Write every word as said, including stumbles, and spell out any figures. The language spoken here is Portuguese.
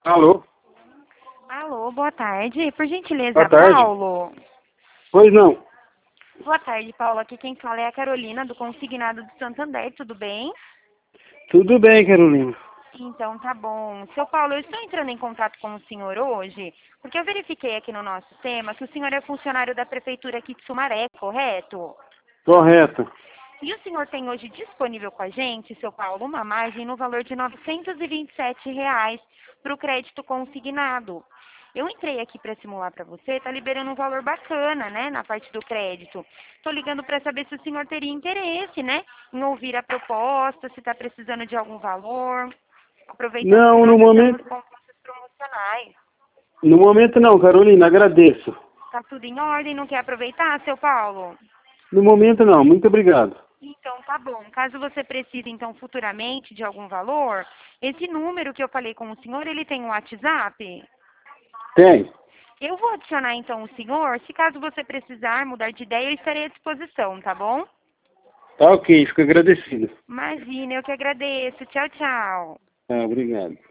Alô? Alô, boa tarde. Por gentileza, Boa tarde. Paulo. Pois não. Boa tarde, Paulo. Aqui quem fala é a Carolina, do Consignado do Santander. Tudo bem? Tudo bem, Carolina. Então, tá bom. Seu Paulo, eu estou entrando em contato com o senhor hoje, porque eu verifiquei aqui no nosso sistema que o senhor é funcionário da Prefeitura aqui de Sumaré, correto? Correto. E o senhor tem hoje disponível com a gente, seu Paulo, uma margem no valor de novecentos e vinte e sete reais para o crédito consignado. Eu entrei aqui para simular para você, tá liberando um valor bacana, né, na parte do crédito. Estou ligando para saber se o senhor teria interesse, né, em ouvir a proposta, se está precisando de algum valor, aproveitando que Não, nós no estamos momento, com preços promocionais. no momento não, Carolina, agradeço. Tá tudo em ordem, não quer aproveitar, seu Paulo? No momento não, muito obrigado. Então, tá bom. Caso você precise, então, futuramente de algum valor, esse número que eu falei com o senhor, ele tem um WhatsApp? Tem. Eu vou adicionar, então, o senhor. Se caso você precisar mudar de ideia, eu estarei à disposição, tá bom? Tá ok, fico agradecido. Imagina, eu que agradeço. Tchau, tchau. Ah, obrigado.